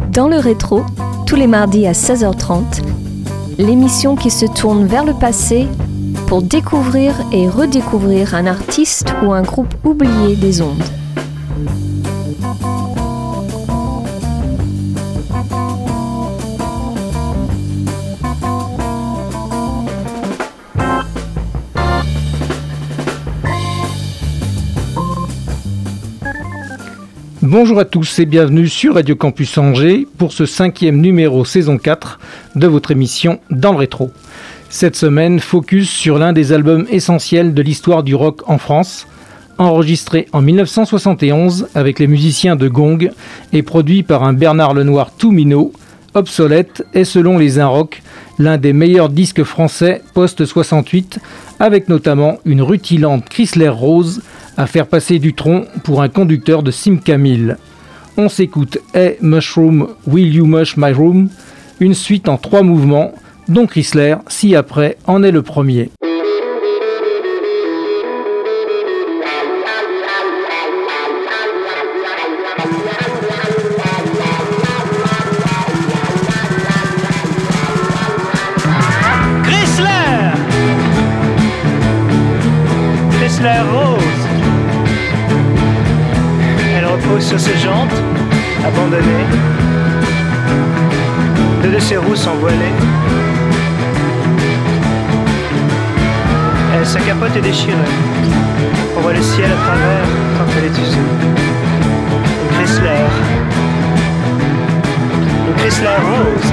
Dans le rétro, tous les mardis à 16h30, l'émission qui se tourne vers le passé pour découvrir et redécouvrir un artiste ou un groupe oublié des ondes. Bonjour à tous et bienvenue sur Radio Campus Angers pour ce 5e numéro saison 4 de votre émission Dans le rétro. Cette semaine, focus sur l'un des albums essentiels de l'histoire du rock en France, enregistré en 1971 avec les musiciens de Gong et produit par un Bernard Lenoir tout minot. Obsolète est selon les Inrock l'un des meilleurs disques français post-68 avec notamment une rutilante Chrysler Rose à faire passer du tronc pour un conducteur de Simca 1000. On s'écoute Hey Mushroom, Will You Mush My Room, une suite en 3 mouvements, dont Chrysler, ci-après, en est le premier. Chrysler Rose. Elle repose sur ses jantes, abandonnées. Deux de ses roues sont voilées. Sa capote est déchirée. On voit le ciel à travers quand elle est usée. Une Chrysler. Une Chrysler Rose.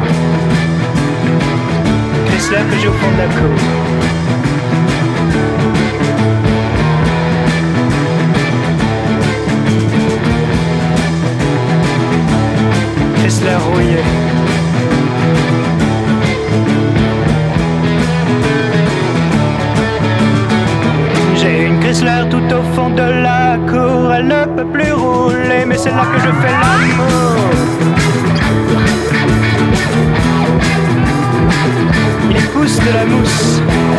Une Chrysler que j'ai au fond de la cour. Chrysler rouillé. J'ai une Chrysler tout au fond de la cour. Elle ne peut plus rouler, mais c'est là que je fais l'amour. Il pousse de la mousse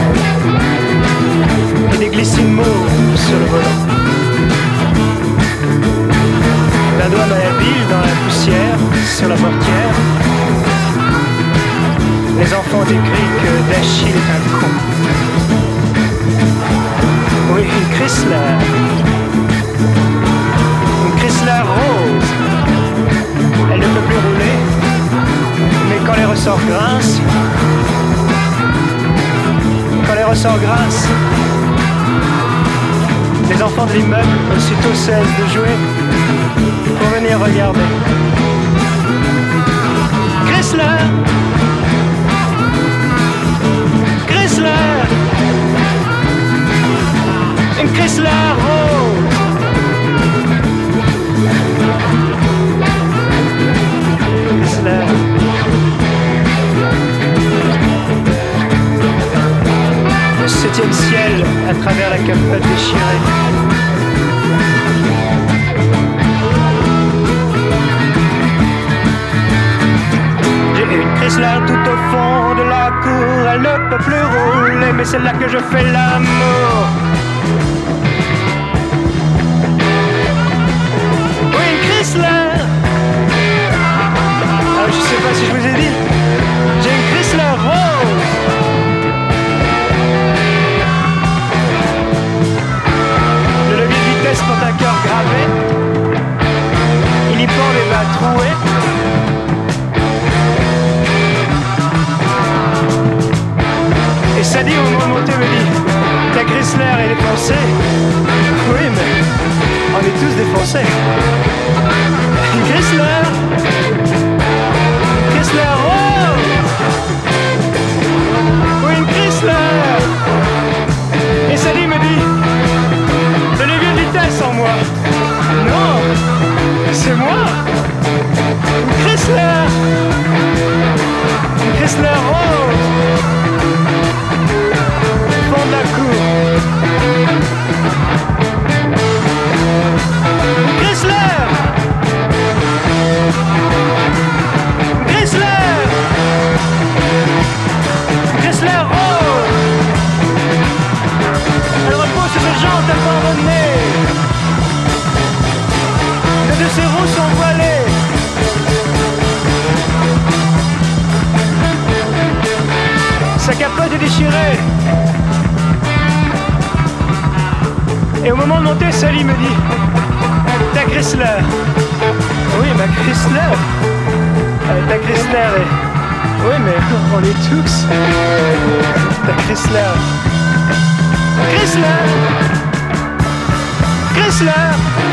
et des glycines mauves sur le volant. Un doigt malhabile dans la poussière, sur la portière. Les enfants décrient que Dachille est un con. Oui, une Chrysler. Une Chrysler Rose. Elle ne peut plus rouler, mais quand les ressorts grincent, les enfants de l'immeuble aussitôt cessent de jouer pour venir regarder. Chrysler, Chrysler, une Chrysler Rose. Chrysler. Le 7e ciel à travers la capote déchirée. Chrysler tout au fond de la cour, elle ne peut plus rouler, mais c'est là que je fais l'amour. Oui, une Chrysler. Ah, je sais pas si je vous ai dit, j'ai une Chrysler Rose. Le levier de vitesse porte un cœur gravé. Il y pend les bas troués. Et Sadie au moment de monter me dit ta Chrysler elle est foncée. Oui mais on est tous défoncés. Une Chrysler, Chrysler Rose. Oui une Chrysler. Et Sadie me dit le levier de vitesse en moi. Non, c'est moi. Une Chrysler, une Chrysler Rose. De la cour. Chrysler. déchirée. Et au moment de monter, Sally me dit: ta Chrysler. Oui, ma Chrysler. Ta Chrysler est... Oui, mais on est tous. Ta Chrysler. Chrysler. Chrysler.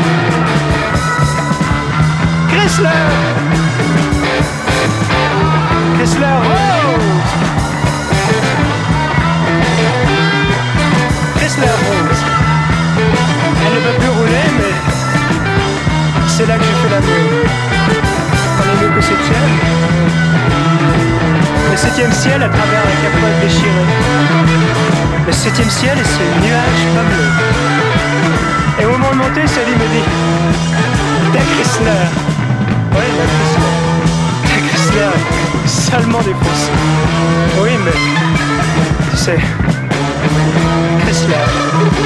Chrysler. Chrysler Rose. Chrysler Rose. Elle ne peut plus rouler, mais c'est là que j'ai fait l'amour. On est mieux qu'au 7e. Le 7e ciel à travers la capote déchirée. Le 7e ciel et ses nuages pas bleus. Et au moment de monter, Sally me dit: ta Chrysler. Ouais, ta Chrysler. Ta Chrysler est salement défoncée. Oui, mais tu sais, Chrysler.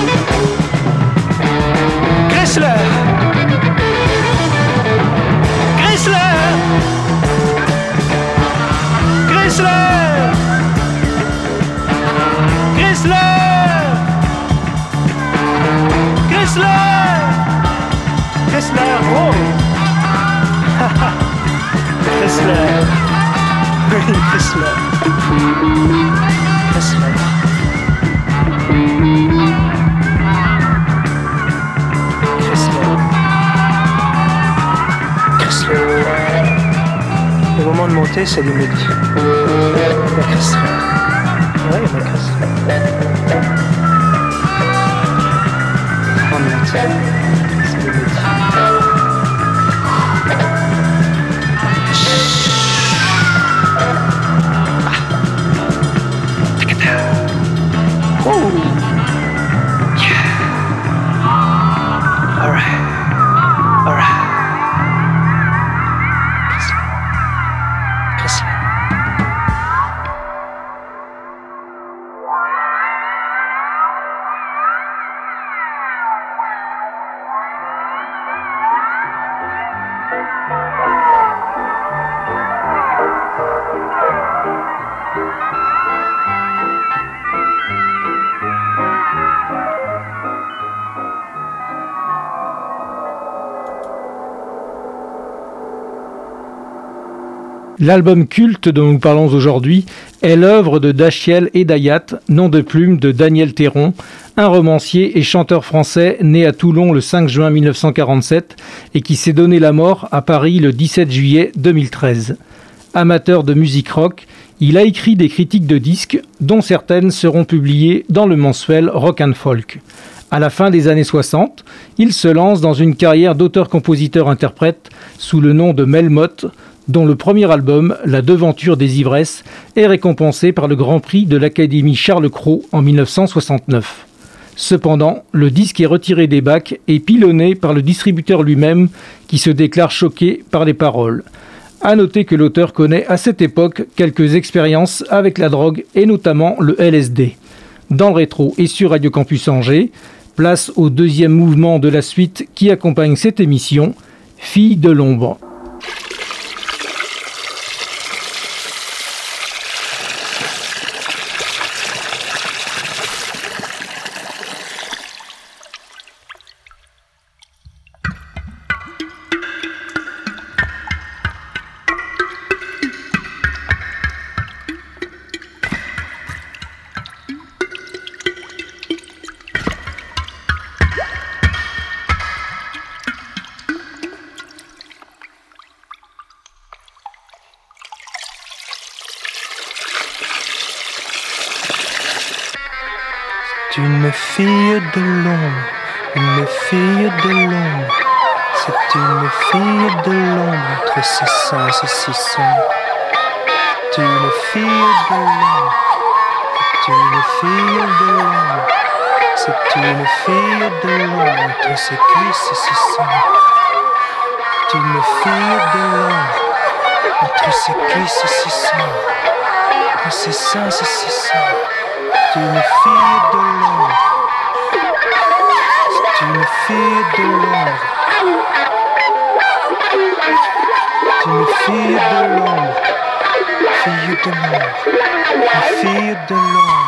Chrysler. Chrysler. Chrysler. Chrysler. Chrysler. Chrysler. Oh. Chrysler. Oui, Chrysler. Chrysler. Au moment de monter, ça lui me dit: la Chrysler. Oui, la Chrysler. On monte. Ça lui me dit: oh. Yeah. All right. All right. L'album culte dont nous parlons aujourd'hui est l'œuvre de Dachiel et Dayat, nom de plume de Daniel Théron, un romancier et chanteur français né à Toulon le 5 juin 1947 et qui s'est donné la mort à Paris le 17 juillet 2013. Amateur de musique rock, il a écrit des critiques de disques dont certaines seront publiées dans le mensuel Rock and Folk. À la fin des années 60, il se lance dans une carrière d'auteur-compositeur-interprète sous le nom de Melmoth, dont le premier album, La Devanture des Ivresses, est récompensé par le Grand Prix de l'Académie Charles Cros en 1969. Cependant, le disque est retiré des bacs et pilonné par le distributeur lui-même qui se déclare choqué par les paroles. À noter que l'auteur connaît à cette époque quelques expériences avec la drogue et notamment le LSD. Dans le rétro et sur Radio Campus Angers, place au deuxième mouvement de la suite qui accompagne cette émission, Fille de l'ombre. Une fille de l'ombre, une fille de l'ombre. C'est une fille de l'ombre entre ses seins et ses seins. C'est une fille de l'ombre, c'est une fille de l'ombre. C'est une fille de l'ombre entre ses cuisses et ses seins. C'est une fille de l'ombre entre ses cuisses et ses seins. Entre ses seins et ses seins. C'est une fille de l'ombre. C'est une fille de l'ombre. C'est une fille de l'ombre. fille de l'ombre, fille de l'ombre,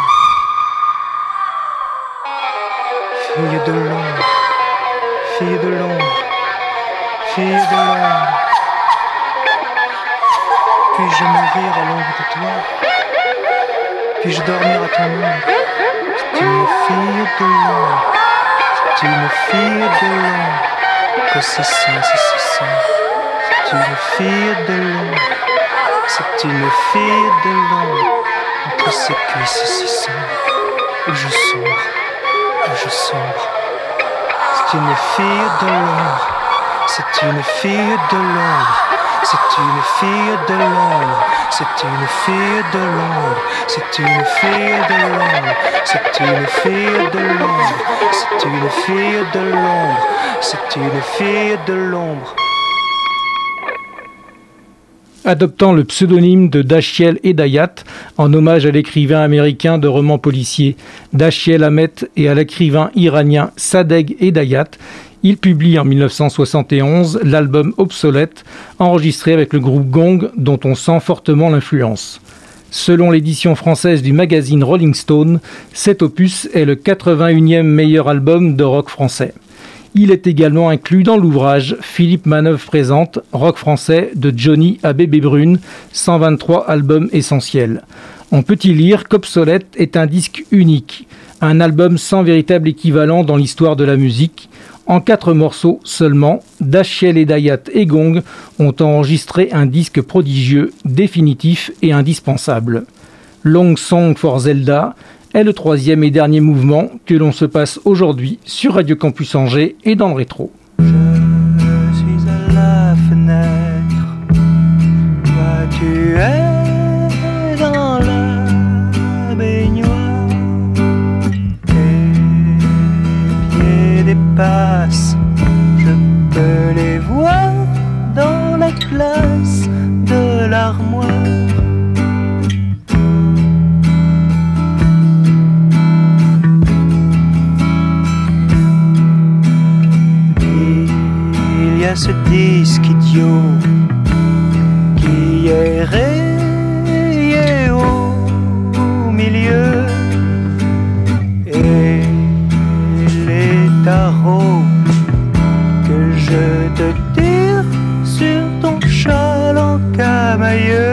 fille de l'ombre, fille de l'ombre, fille de l'ombre. Puis-je mourir à l'ombre de toi? Puis-je dormir à ton ombre? C'est une fille de l'ombre, c'est une fille de l'ombre, que c'est ça, c'est une fille de l'ombre, c'est une fille de l'ombre, entre ses cuisses si sombres, où je sombre, où je sombre. C'est une fille de l'ombre, c'est une fille de l'ombre, c'est une fille de l'ombre, c'est une fille de l'ombre, c'est une fille de l'ombre, c'est une fille de l'ombre, c'est une fille de l'ombre, c'est une fille de l'ombre. Adoptant le pseudonyme de Dashiell Hedayat, en hommage à l'écrivain américain de romans policiers Dashiell Hammett et à l'écrivain iranien Sadegh Hedayat, il publie en 1971 l'album Obsolète, enregistré avec le groupe Gong, dont on sent fortement l'influence. Selon l'édition française du magazine Rolling Stone, cet opus est le 81e meilleur album de rock français. Il est également inclus dans l'ouvrage Philippe Manœuvre présente Rock français de Johnny à Bébé Brune, 123 albums essentiels. On peut y lire qu'Obsolète est un disque unique, un album sans véritable équivalent dans l'histoire de la musique. En 4 morceaux seulement, Dashiell Hedayat et Gong ont enregistré un disque prodigieux, définitif et indispensable. Long Song for Zelda est le 3e et dernier mouvement que l'on se passe aujourd'hui sur Radio Campus Angers et dans le rétro. Je suis à la fenêtre, toi tu es dans la baignoire, tes pieds dépassent, je peux les voir dans la glace de l'armoire. Ce disque idiot qui est rayé au milieu et les tarots que je te tire sur ton châle en camailleux.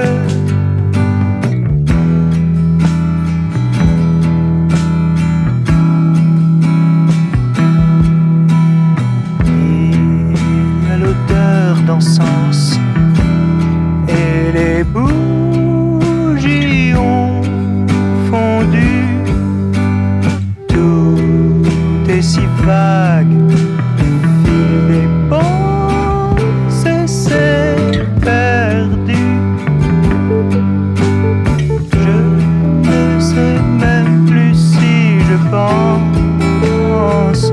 D'encens et les bougies ont fondu, tout est si vague, le fil des pensées s'est perdu. Je ne sais même plus si je pense.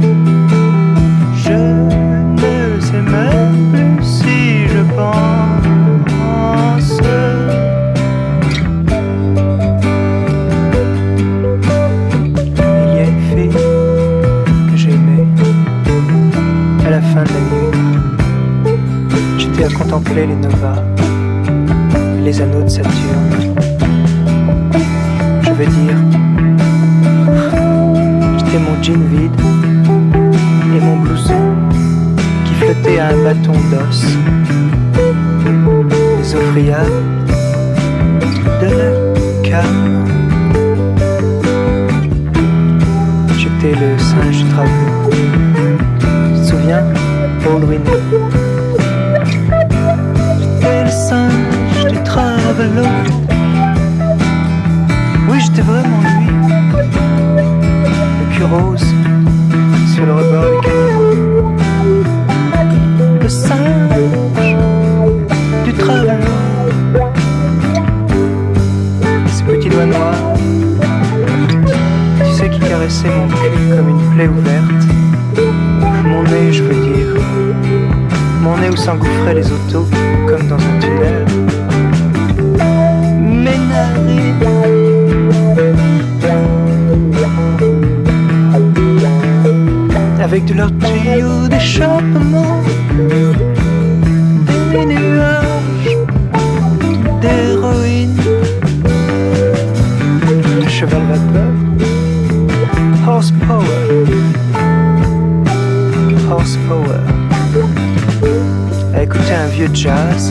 Je ne sais même plus si je pense. Il y a une fille que j'aimais à la fin de la nuit. J'étais à contempler les novas, les anneaux de Saturne. Je veux dire, j'étais mon jean vide et mon blouson qui flottait à un bâton d'os. Les offriades de la cave. J'étais le singe du travelot. Tu te souviens, Paul Winnie? J'étais le singe du travelot. Oui, j'étais vraiment lui. Le cul rose sur le rebord du caniveau. Le singe du travelot. Ses petits doigts noirs, tu sais, qui caressaient mon cul comme une plaie ouverte. Mon nez, je veux dire. Mon nez où s'engouffraient les autos comme dans un tunnel. Mes narines. Avec de leurs tuyaux d'échappement, des nuages, des à écouter un vieux jazz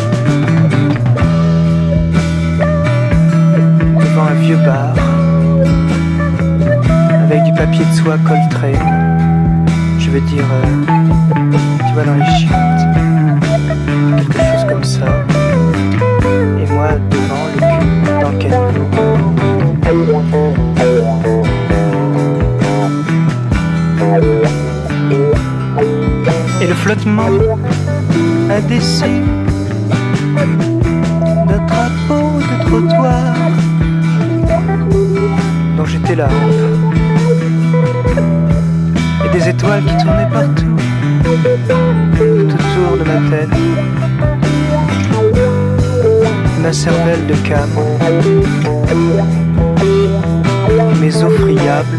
devant un vieux bar avec du papier de soie coltré. Je veux dire, tu vois, dans les chiottes, quelque chose comme ça. Et moi devant, le cul dans le caniveau. Et le flottement indécis d'un drapeau de trottoir dont j'étais la hampe. Et des étoiles qui tournaient partout, tout autour de ma tête. Ma cervelle de cam, mes eaux friables,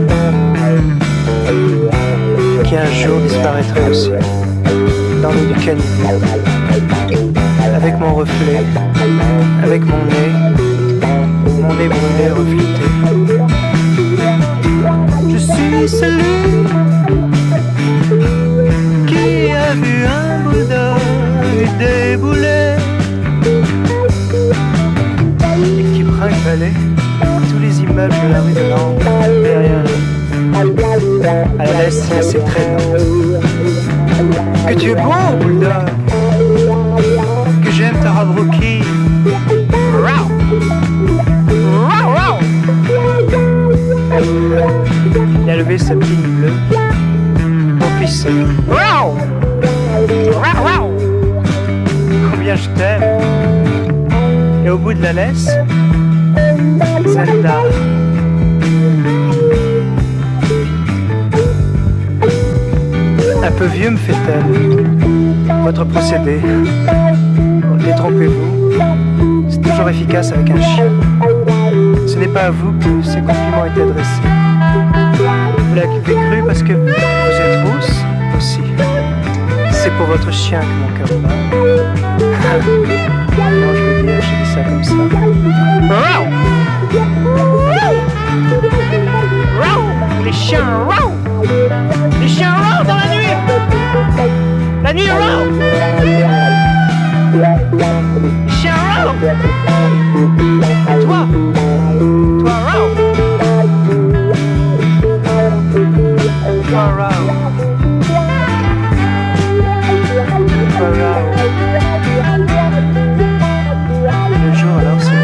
qui un jour disparaîtraient aussi, dans l'eau du caniveau, avec mon reflet, avec mon nez brûlé reflété. Je suis celui qui a vu un bulldog débouler et qui brinque-ballait tous les immeubles de la rue de Nantes derrière lui. À la laisse assez traînante. Que tu es beau, bulldog, que j'aime ta robe rookie. Il a levé sa petite bleue pour pisser. Combien je t'aime. Et au bout de la laisse, Zelda. Un peu vieux me fait-elle, votre procédé. Détrompez-vous, c'est toujours efficace avec un chien. Ce n'est pas à vous que ces compliments étaient adressés. Vous l'avez cru parce que vous êtes rousse aussi. C'est pour votre chien que mon cœur bat. Moi je veux dire, j'ai dit ça comme ça. Les chiens, les chiens dans la nuit. La nuit, les chiens, et toi, toi, le jour alors c'est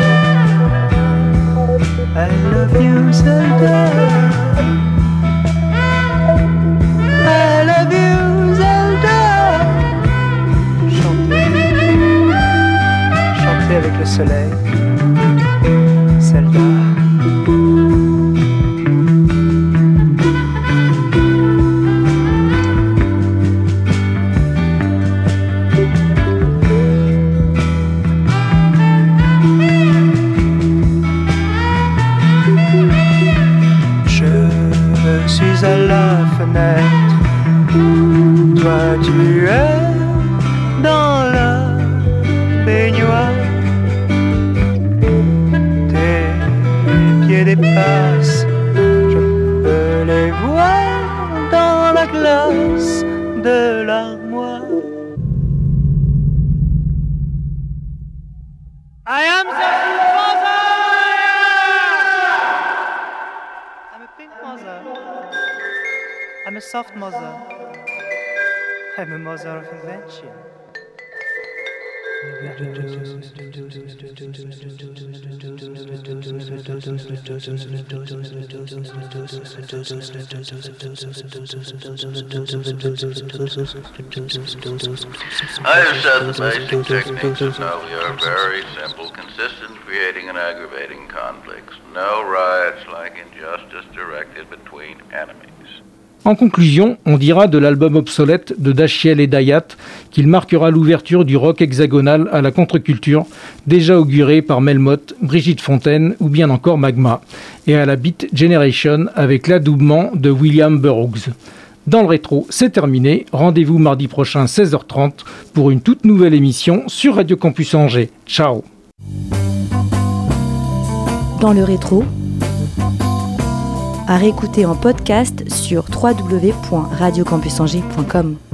I love you, Zelda. I love you, Zelda. Chantez avec le soleil, Zelda. Je suis à la fenêtre, toi tu es dans la baignoire. Tes pieds dépassent, je peux les voir dans la glace de l'armoire. I am the mother. I'm a pink mother. I'm a soft mother. I'm a mother of invention. I have said the basic techniques of nuclear are very simple, consistent, creating and aggravating conflicts. No riots like injustice directed between enemies. En conclusion, on dira de l'album obsolète de Dashiell et Dayat qu'il marquera l'ouverture du rock hexagonal à la contre-culture, déjà augurée par Melmoth, Brigitte Fontaine ou bien encore Magma, et à la Beat Generation avec l'adoubement de William Burroughs. Dans le rétro, c'est terminé. Rendez-vous mardi prochain 16h30 pour une toute nouvelle émission sur Radio Campus Angers. Ciao. Dans le rétro, à réécouter en podcast sur www.radiocampusangers.com.